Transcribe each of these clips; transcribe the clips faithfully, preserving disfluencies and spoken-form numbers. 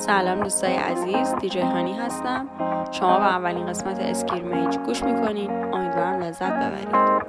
سلام دوستای عزیز، دیجی هانی هستم. شما به اولین قسمت اسکریمیج گوش میکنین. امیدوارم لذت ببرید.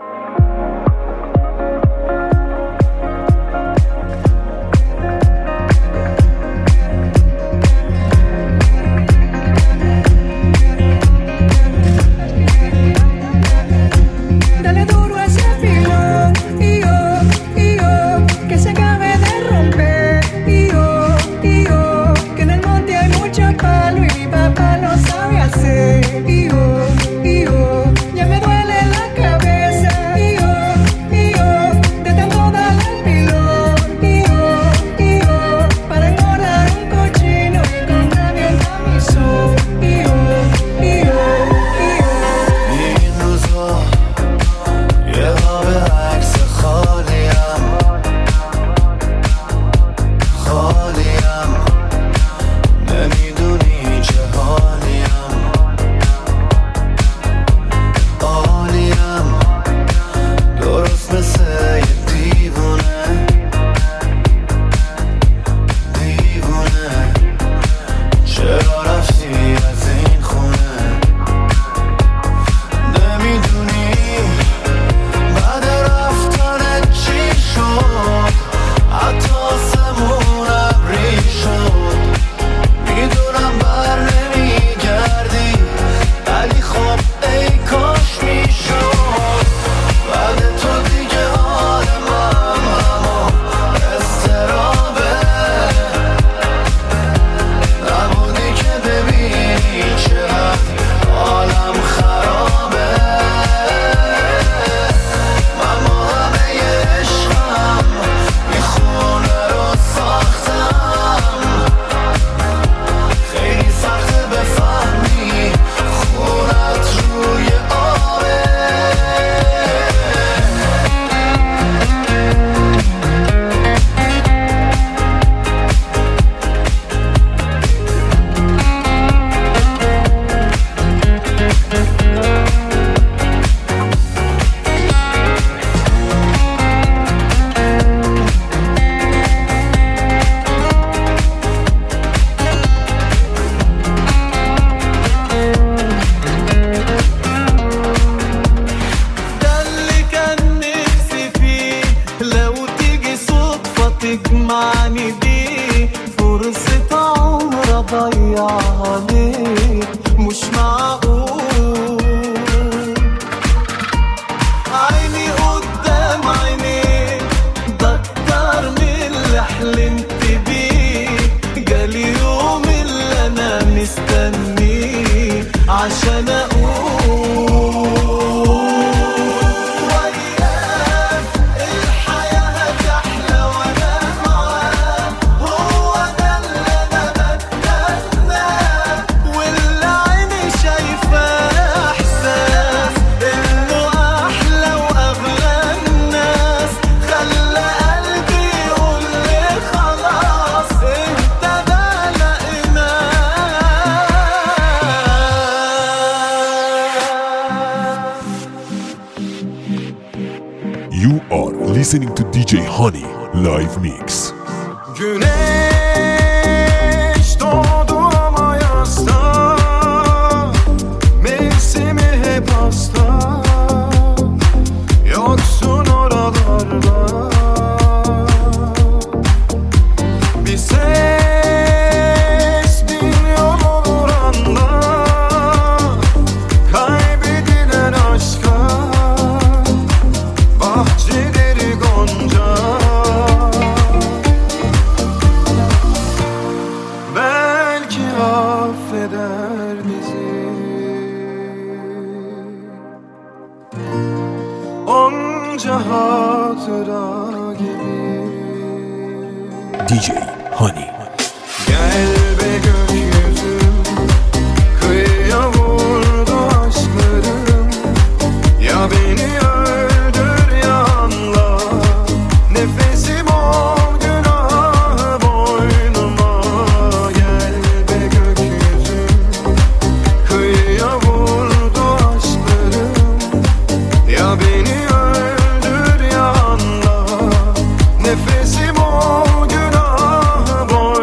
You are listening to دی جی Honey Live Mix. Güneş doğdu ama yasta, mevsimi hep hasta, yoksun oralarda. Bir ses bin yol olur anda, kaybedilen aşka bahçeleri gonca. Belki affeder bizi, onca hatıra gibi. دی جی Honey. Gel be gökyüzüm, kıyıya vurdu aşklarım. Ya beni öldür ya anla, nefesim ol günah boynuma. Gel be gökyüzüm, kıyıya vurdu aşklarım. Ya beni öldür ya anla, nefesim ol günah boynuma.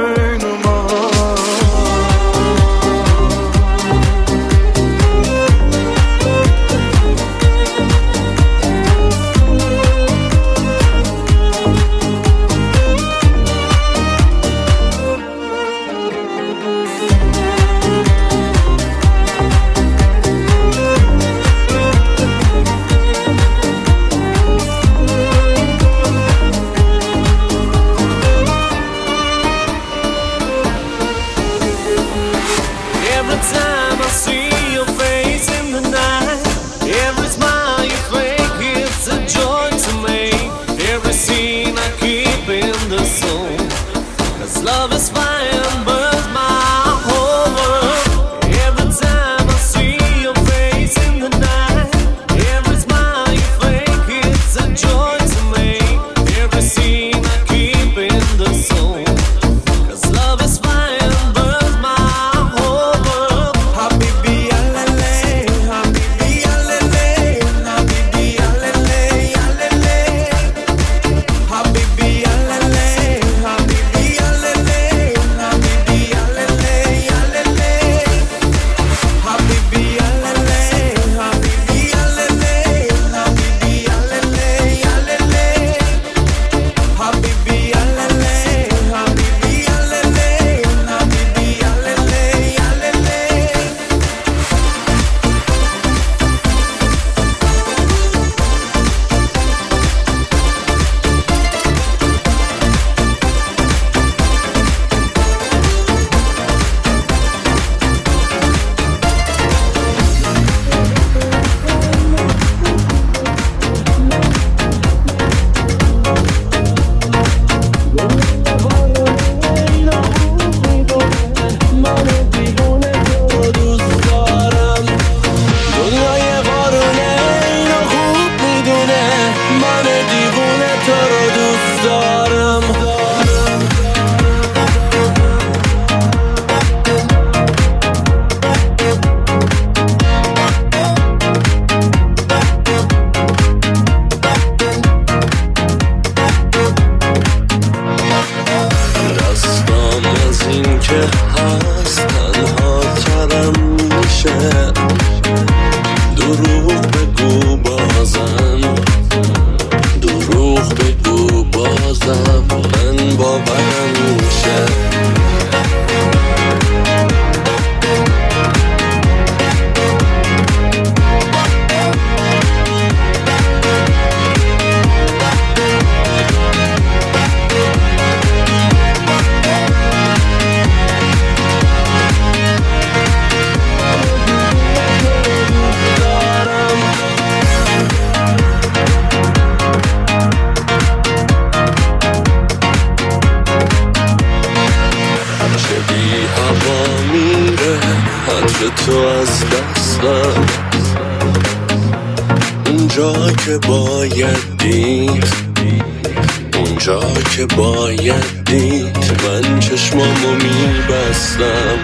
تو از دستم اونجا که باید دید، اونجا که باید دید من چشمامو میبستم.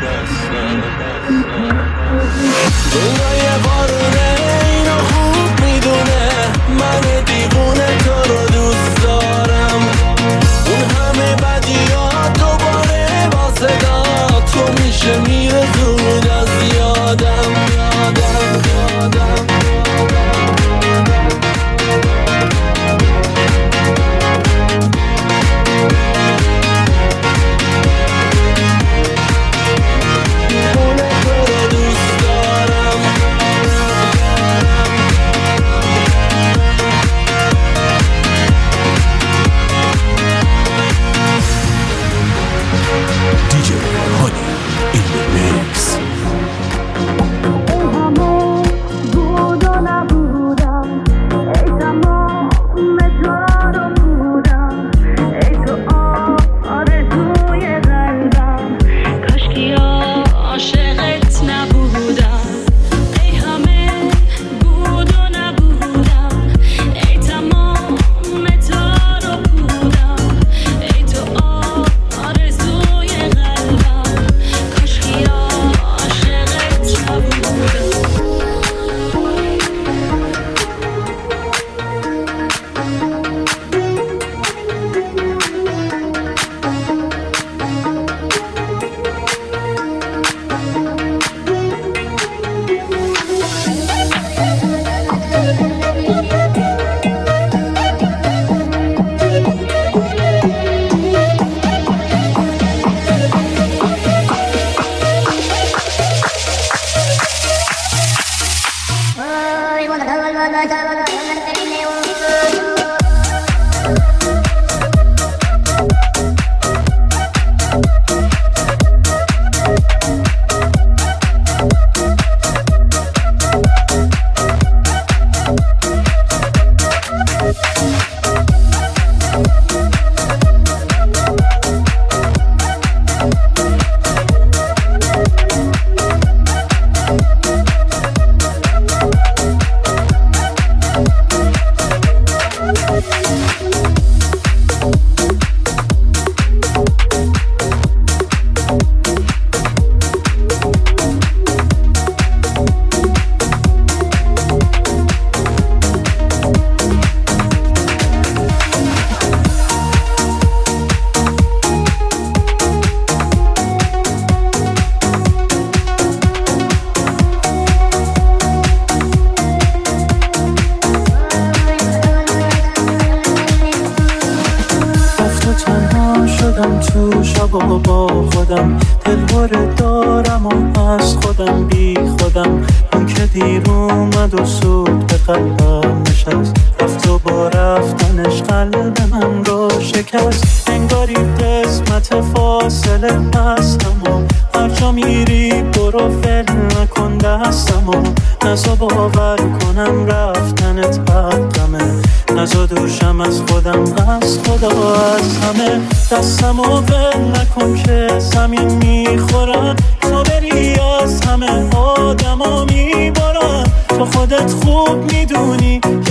دنیای بارونه اینو خوب میدونه من دیوونه تو رو دوست دارم. اون همه بدیات دوباره با صدا تو میشه میره زود از یادم یادم یادم شبا با خودم دلواره دارم و از خودم بی خودم. اون که دیر اومد و سود به قلبم نشست، رفت و با رفتنش قلب من رو شکست. انگاری قسمت فاصله هستم و هر جا میری برو فل نکن دستم و نزا باور کنم رفتنت حقمه. نزا دوشم از خودم از خدا از همه. دستم و ول نکن که زمین میخورم، تو بری از همه آدم ها میبارم. تو خودت خوب میدونی که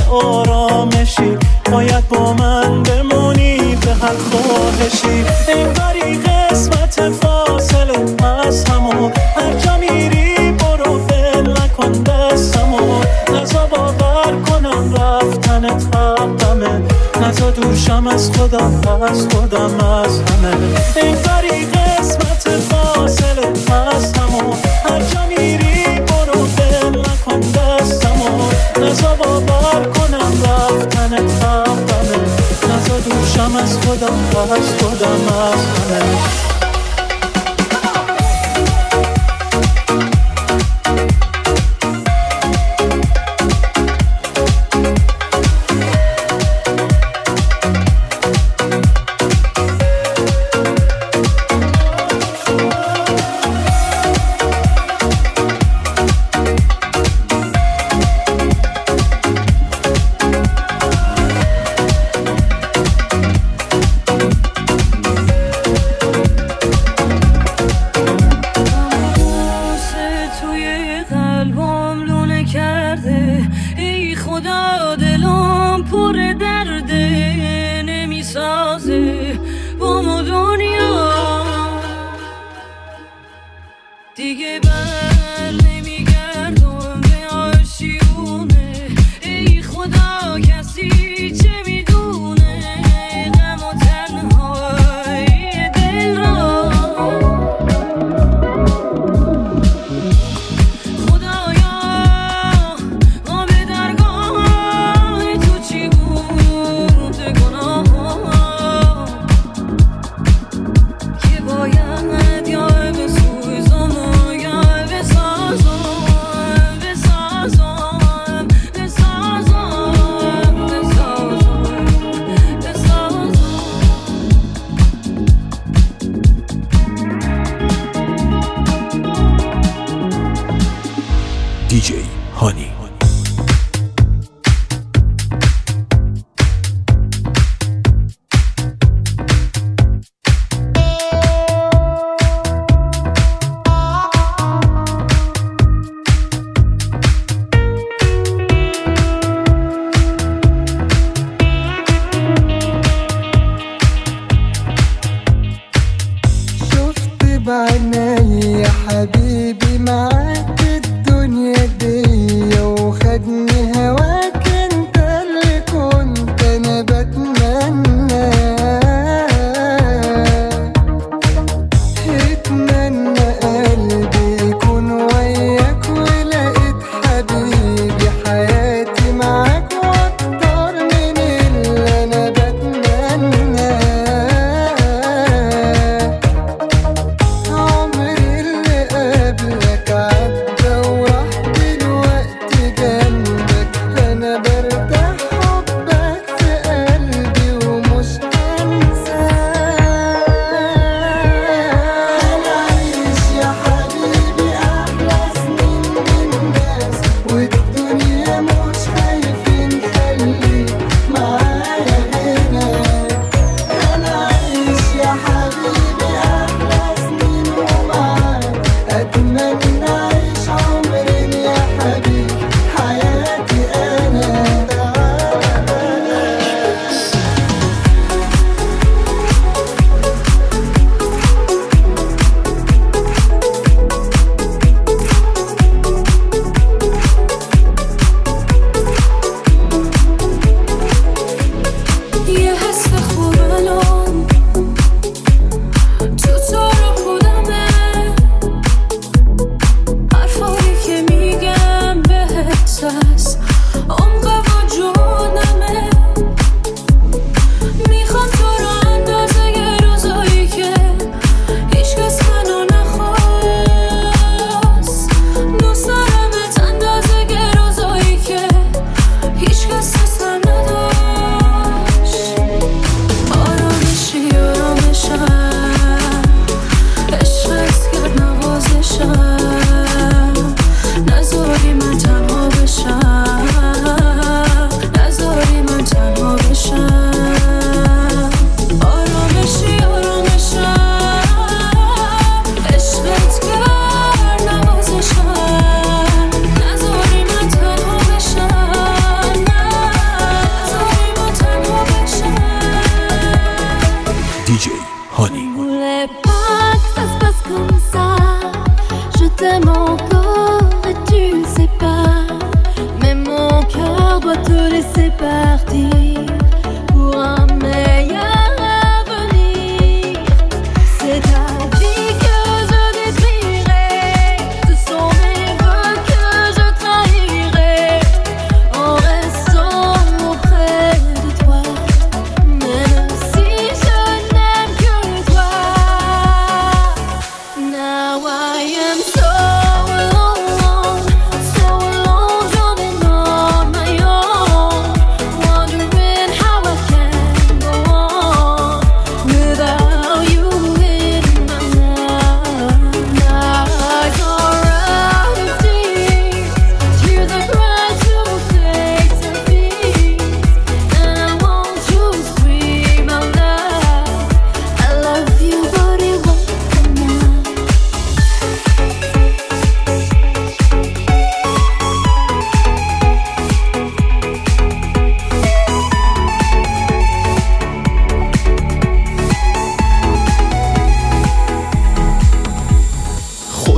آرامشی، باید با من بمونی به هر خواهشی. انگاری قسمت فاصله از همون، هر جا میری برو ول نکن دستمو. نزا باور کنم رفتنت حقمه، نزا دوشم از خودم از خودم از همه. انگاری قسمت فاصله از همون، هر جا میری برو ول نکن دستمو. نزا باور کنم رفتنت حقمه، نزا دوشم از خودم از خودم از همه. بسازم بسازم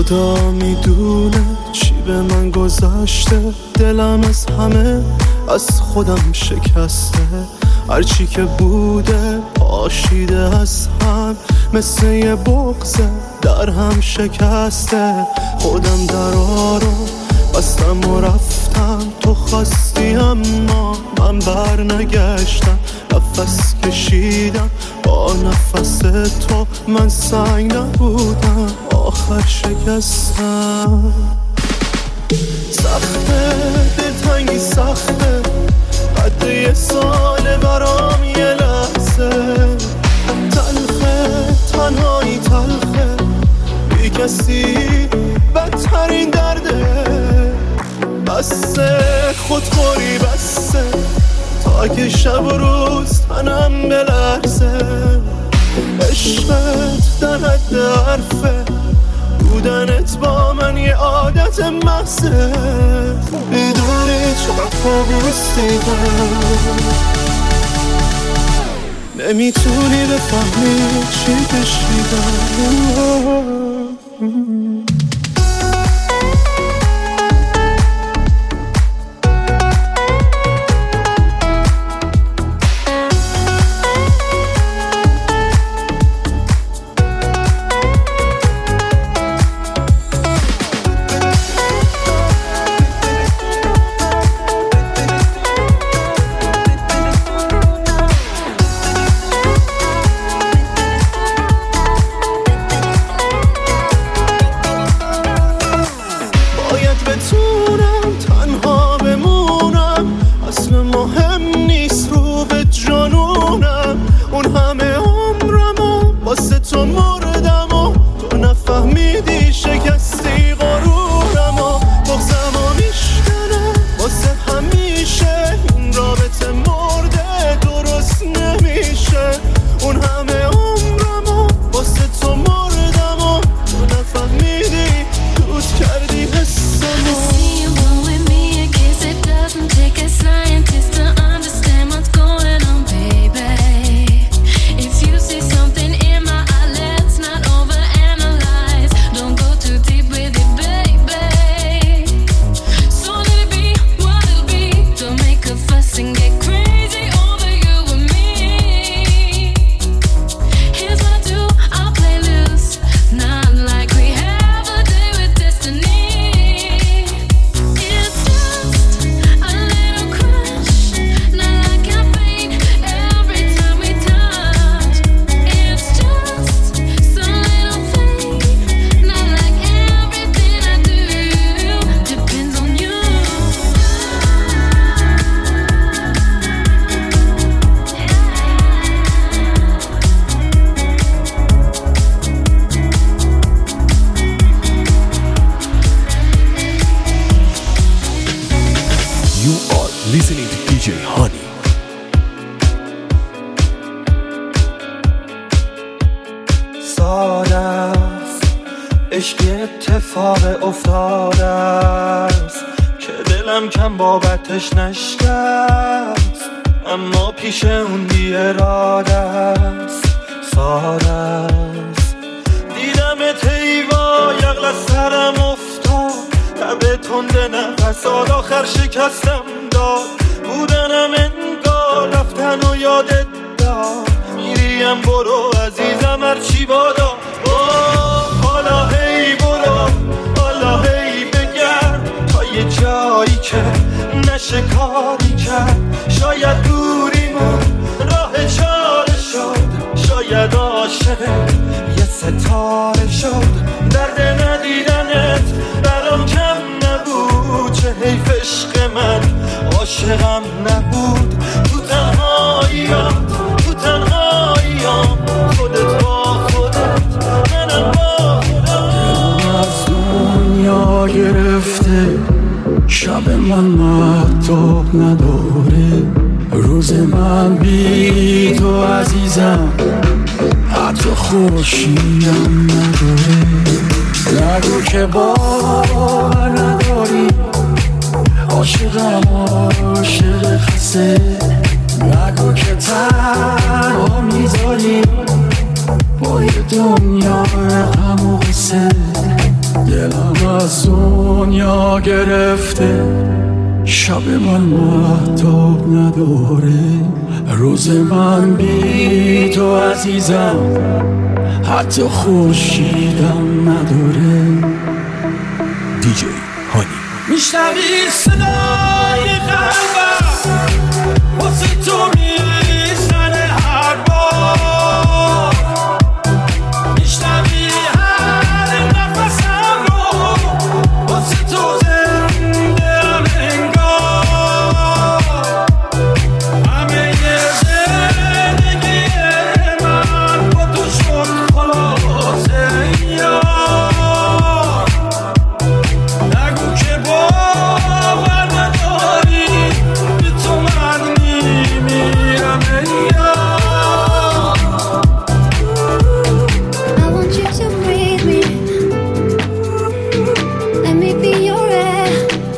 خدا میدونه چی به من گذشته، دلم از همه از خودم شکسته، هرچی که بوده پاشیده از هم، مثل یه بغضه در هم شکسته. خودم درا رو بستم و رفتم، تو خواستی اما من بر نگشتم، نفس کشیدم با نفس تو، من سنگ نبودم آخر شکستم. سخته دلتنگی سخته، قد یه ساله برام یه لحظه، تلخه تنهایی تلخه، بی کسی بدترین درده، بسه خودخوری بسه تا که شب و روز تنم بلرزه، عشقت در حد حرفه، بودنت با من یه عادت محضه، میدونی چقدر کابوس دیدم، نمیتونی بفهمی چی کشیدم. listening to دی جی Honey. ساده است عشقی اتفاق افتاده است که دلم کم بابتش نشکست، اما پیش اون بی اراده است. ساده است دیدم تیوا یقل از سرم افتاد، لبه تنده نفسات آخر شکستم داد، بودنم انگار رفتن و یادت داد، میریم برو عزیزم هرچی بادا، حالا هی برو حالا هی بگرد تا یه جایی که نشه کاری کرد، شاید دوریمون راه چاره شد، شاید عاشق یه ستاره شد، درد ندیدنت برام کم نبود، چه حیف عشق من عاشقم نبود، تو تنهاییام تو تنهاییام خودت با خودت منم با خودم. از دنیا گرفته شب من مهتاب نداره، روز من بی تو عزیزم حتی خوشیم نداره، نگو که باور نداری عاشقم عاشق خسته، نگو که تنها میذاری با یه دنیا غم و غصه، دل فرا گرفته، شب من مهتاب نداره، روز من بی تو عزیزم حتی خورشیدم نداره. دیجی هانی. میشنوی صدای قلبم واسه تو میزنه هر بار، میشنوی هر نفسم رو واسه تو زنده‌ام انگار، همه زندگی من با تو شد خلاصه یار. نگو که باور نداری به تو من میمیرم یار. I want you to breathe me, let me be your air,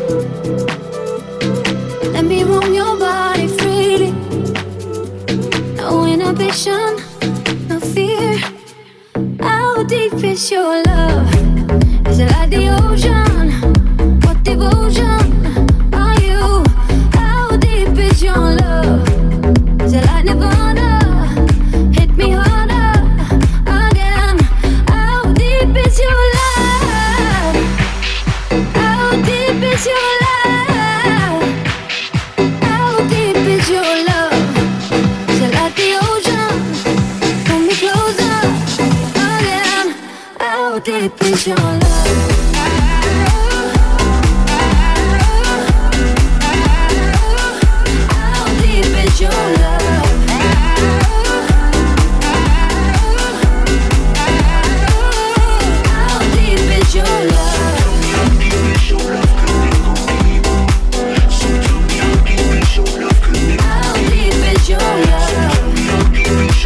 let me roam your body freely, no inhibition, no fear. How deep is your love? Is it like the ocean? What devotion are you? How deep is your love? Is it like Nirvana? Hit me harder again. How deep is your love? How deep is your love? How deep is your love? Is it like the ocean? Pull me closer again. How deep is your love? How deep is your love? How deep is your love? How deep is your love?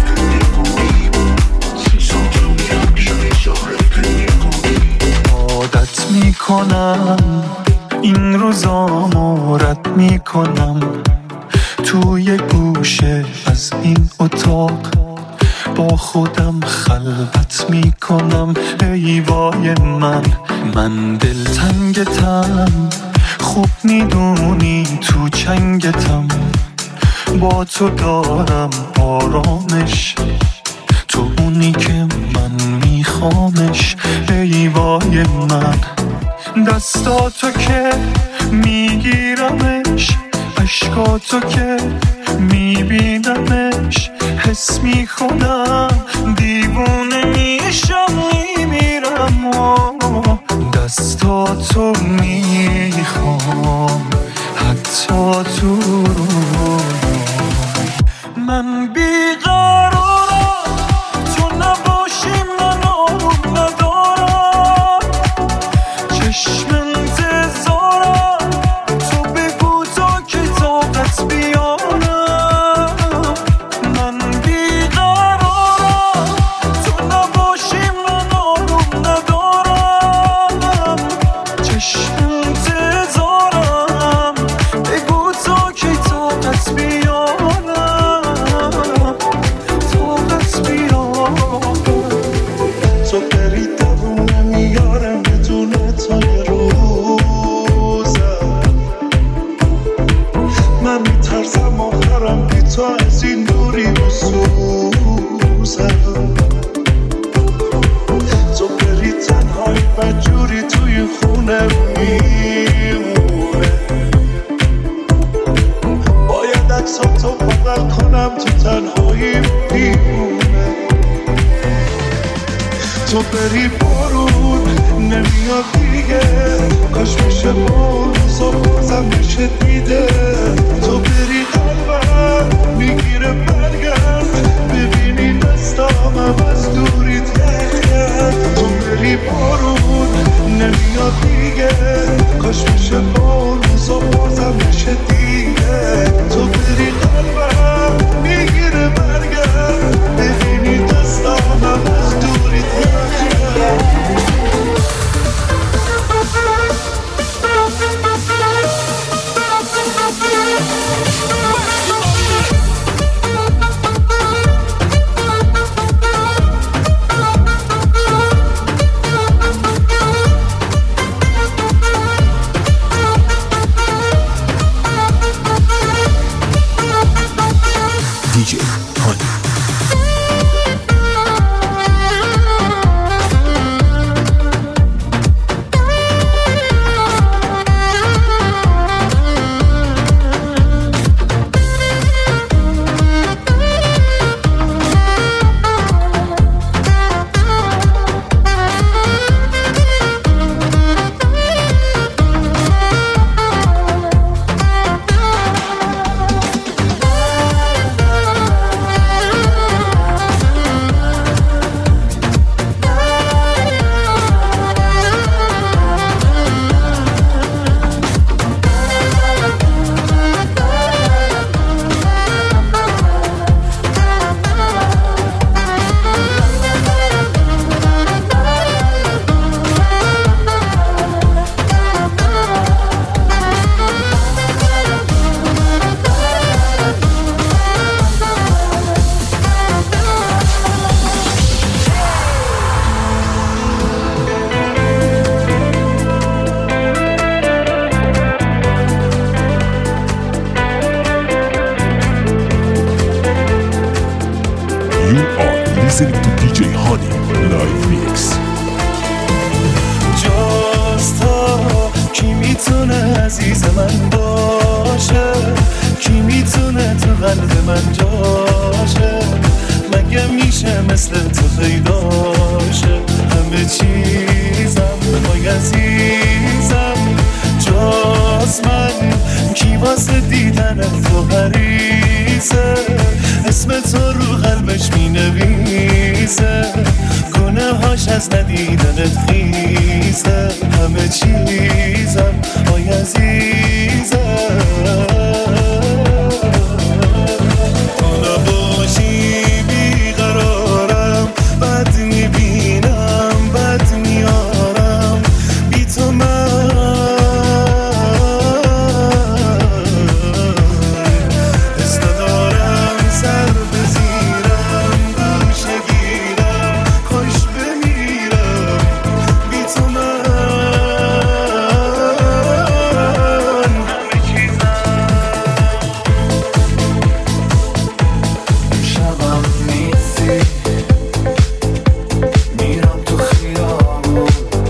عادت میکنم این روزامو رد میکنم، توی گوشه از این اتاق با خودم خلوت میکنم. ای وای من، من دلتنگتم، خوب میدونی تو چنگتم، با تو دارم آرامش، تو اونی که من میخوامش. ای وای من، دستاتو که میگیرمش، عشقاتو که میبینمش، حس میکنم دیوونه میشم میمیرم. دستاتو میخوام حتی تو من بیقرارم، تو نباشی من آروم ندارم، چشم انتظارم، تو بگو تا که طاقت بیارم. من بیقرارم، تو نباشی من آروم ندارم، چشم انتظارم، بگو تا که طاقت بیارم، طاقت بیارم. تو بری دوون نمیارم بدون تا یه روزم، من میترسم آخرم بی تو از این دوری بسوزم. تو بری تنهایی بدجوری توی خونه میمونه، باید عکساتو بغل کنم تو تنهایی میمونه. تو بری بارون نمیاد دیگه، کاش میشه با روزا بازم میشه دیده. تو بری قلبم میگیره برگرد، ببینی دستامم از دوری تخت. تو بری بارون نمیاد دیگه، کاش میشه با روزا بازم میشه دیگه. تو بری قلبم میگیره برگرد، ببینی دستامم از دوری تخت. listening to دی جی Honey live mix. جز تو کی میتونه عزیز من باشه، کی میتونه تو قلب من جاشه، مگه میشه مثل تو پیداشه، همه چیزم وای عزیزم، جز من کی واسه دیدن تو حریصه، اسم تو رو قلبش مینویسه، گونه هاش از ندیدنت خیزه، همه چیزم وای عزیزم، تو نباشی بیقرارم، بد میبینم بد میارم، بی تو من استدارم سر بزیرم، گوشه گیرم خوش بمیرم، بی تو من همه چیزم. شبم نیستی میرم تو خیابون،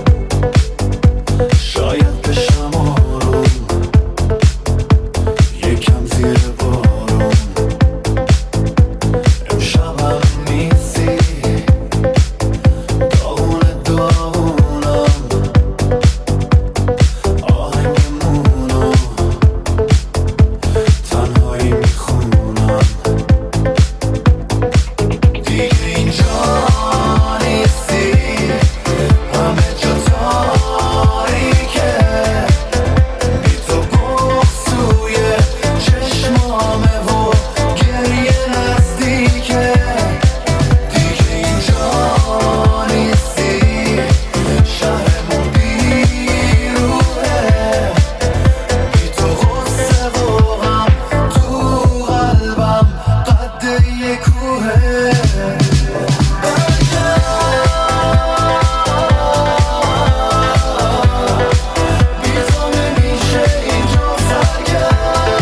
شاید بشم آروم یکم زیر بارون، امشبم نیستی داغون داغونم، آهنگمونو تنهایی میخونم، دیگه اینجا نیستی، همه جا تاریکه، بی تو بغض توی چشمامه و گریه نزدیکه، دیگه اینجا نیستی، شهرمون بیروحه، بی تو غصه و غم تو قلبم قد یه کوهه، بی تو نمیشه اینجا سرگرم،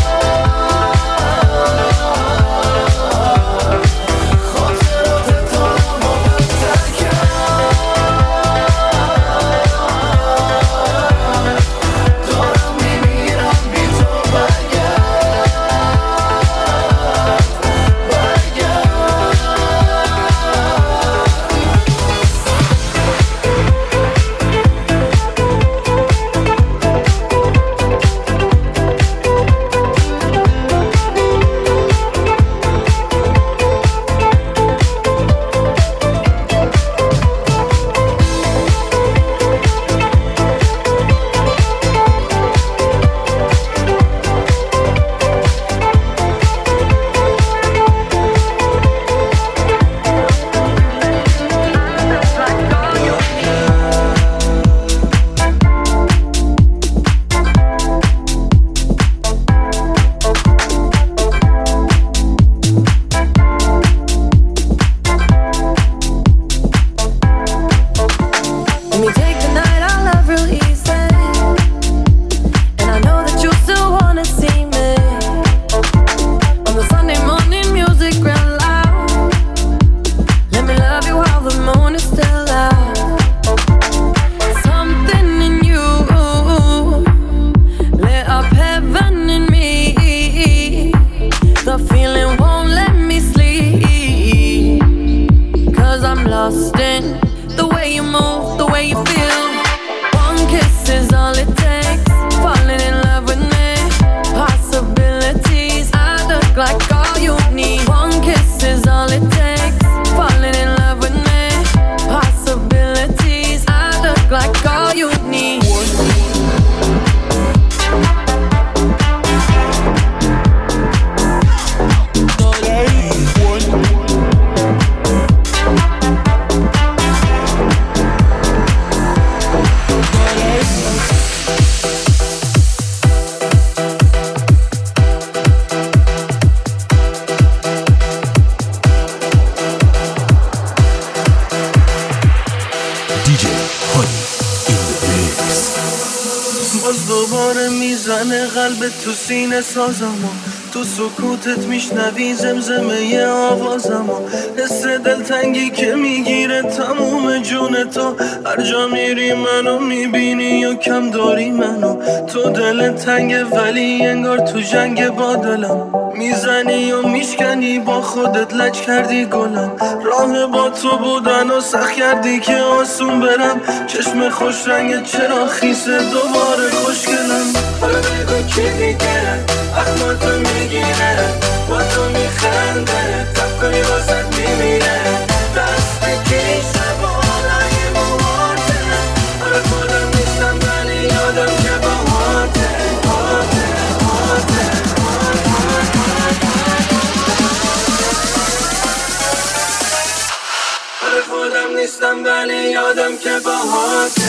خاطرات دارم و بدتر کرد، دارم میمیرم بی تو برگرد، برگرد. Let me take the night I love real easy, and I know that you still wanna see me. On the Sunday morning music real loud, let me love you while the moon is still out. Something in you lit up heaven in me, the feeling won't let me sleep, 'cause I'm lost in the way you move, the way you feel. One kiss is all it takes, falling in love with me. Possibilities, I look like all you need. One kiss is all it takes, falling in love with me. Possibilities, I look like all you need. دی جی Honey in the mix. باز دوباره میزنه قلب تو سینه سازمو، تو سکوتت میشنوی زمزمه آوازمو، حس دلتنگی که میگیره تموم جون تو. هر جا میری منو میبینی یا کم داری منو. تو دل تنگه ولی انگار تو جنگ با دلم، میزنی و میشکنی با خودت لج کردی گلم. راه با تو بودن و سخت کردی که آسون برم. چشم خوش رنگ چرا خیسه دوباره خوشگلم. حالا بگو کی دیگه اخماتو میگیره، با تو میخنده تب کنی واسد میمیره. دست کی شبانه موارده، حالا خودم نیستم ولی یادم که با هاته هاته هاته حالا خودم نیستم ولی یادم که با هاته.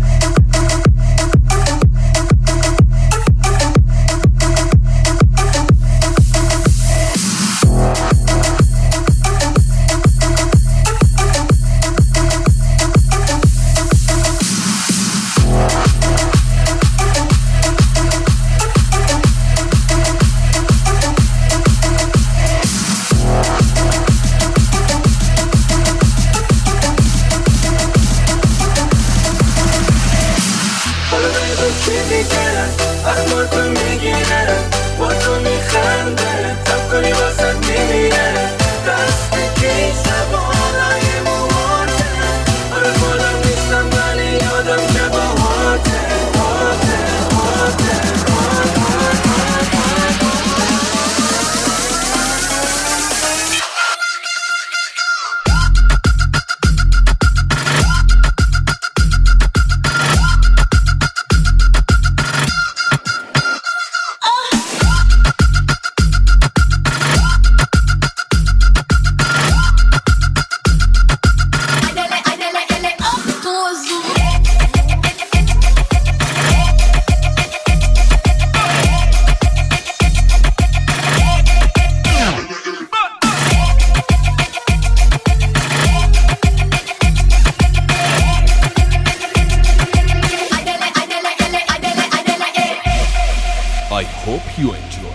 I hope you enjoy.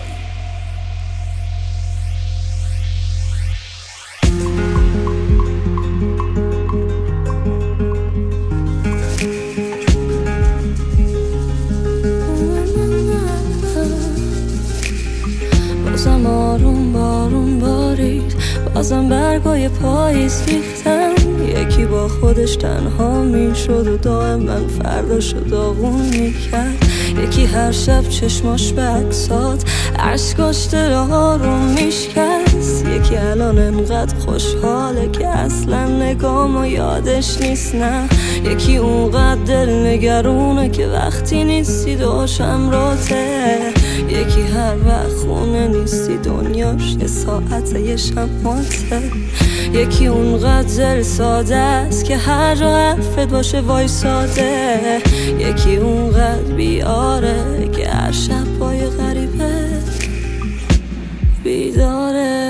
بازم آروم بارون بارید، بازم برگای پاییز ریختن. یکی با خودش تنها میشد و دائم من فرداشو داغون میکرد. یکی هر شب چشماش به عکسات عشقاش دلها رو میشکست. یکی الان انقدر خوشحاله که اصلا نگامو یادش نیست. نه یکی اونقدر دل نگرونه که وقتی نیستی داشم راته. یکی هر وقت خونه نیستی دنیاش یه ساعته یه شماته. یکی اونقدر دل ساده است که هر جا حرفت باشه وایساده. یکی اونقدر بیاره که هر شب پای غریبه بیداره.